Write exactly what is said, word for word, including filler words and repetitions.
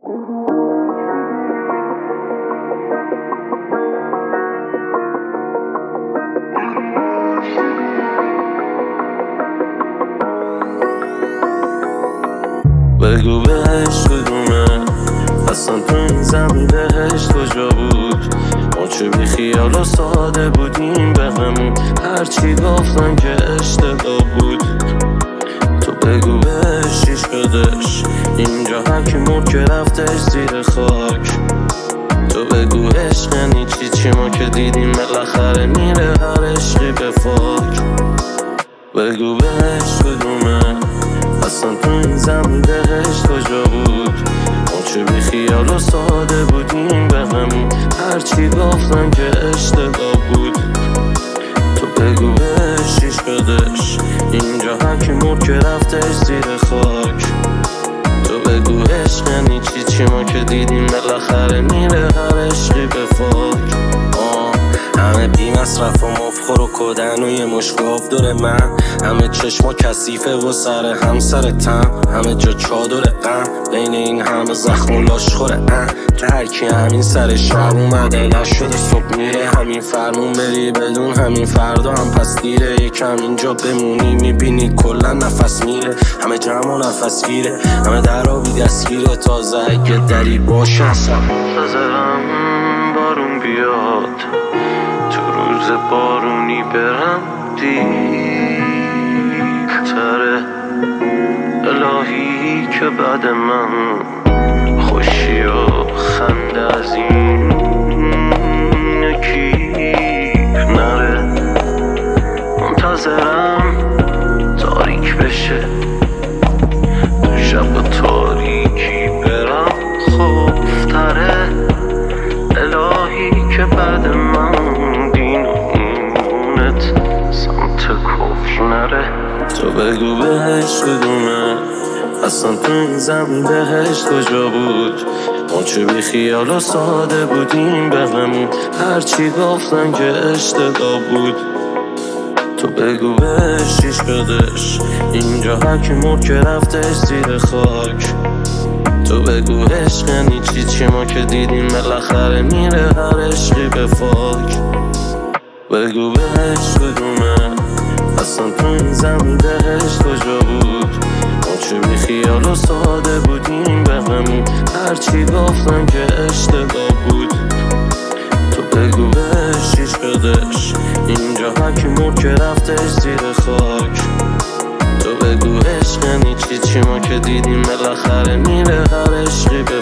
بگو بهش کدومه اصلا تو این زمین بهش کجا بود؟ ما چه بی خیال و ساده بودیم به همون، هرچی گفتن که اشتباه بود. تو بگو بهش چی شدش اینجا، هرکی مرد که رفتش زیر خاک. تو بگو عشق یعنی چی، چی ما که دیدیم بالاخره میره هر عشقی به فاک. بگو بهش کدومه اصلا تو این زمین بهش کجا بود؟ ما چه بی خیال و ساده بودیم به همون، هرچی گفتن که اشتباه بود. تو بگو بهش چی شدش اینجا، هرکی مرد که رفتش زیر خاک. تو بگو عشق یعنی چی، چی ما که دیدیم بالاخره میره هر عشقی به فاک. همه بی مصرف و مفخور و کدن و یه مشکاف دور من، همه چشما کثیفه و سر هم سر تم، همه جا چادر غم بین این همه زخم و لاشخوره ان که هرکی همین سر شب اومده نشده صبح میره. همین فرمون بری بدون همین فردا هم پس دیره، یکم اینجا بمونی میبینی کلا نفس میره، همه جمع و نفس گیره، همه در آبی دستگیره. تازه اگه دری باشه اصلا منتظرم بارون بیاد، تو روز بارونی برم دیرتره. الهی که بعد من خوشی و خنده از این یکی نره. منتظرم تاریک بشه، تو شب تاریکی برم خوفتره. الهی که بعد من دین و ایمونت سمت کفر نره. تو بگو بهش کدومه اصلا تو این زمین بهش کجا بود؟ ما چه بی خیال و ساده بودیم به همون، هرچی گفتن که اشتباه بود. تو بگو بهش چی شدش اینجا، هرکی مرد که رفتش زیر خاک. تو بگو عشق یعنی چی، چی ما که دیدیم بالاخره میره هر عشقی به فاک. بگو بهش کدومه اصلا تو این زمین بهش کجا بود؟ ما چه بی خیال و ساده بودیم به همون، هرچی گفتن که اشتباه بود. تو بگو بهش چی شدش اینجا، هرکی مرد که رفتش زیر خاک. تو بگو عشق یعنی چی، چی ما که دیدیم بالاخره میره هر عشقی به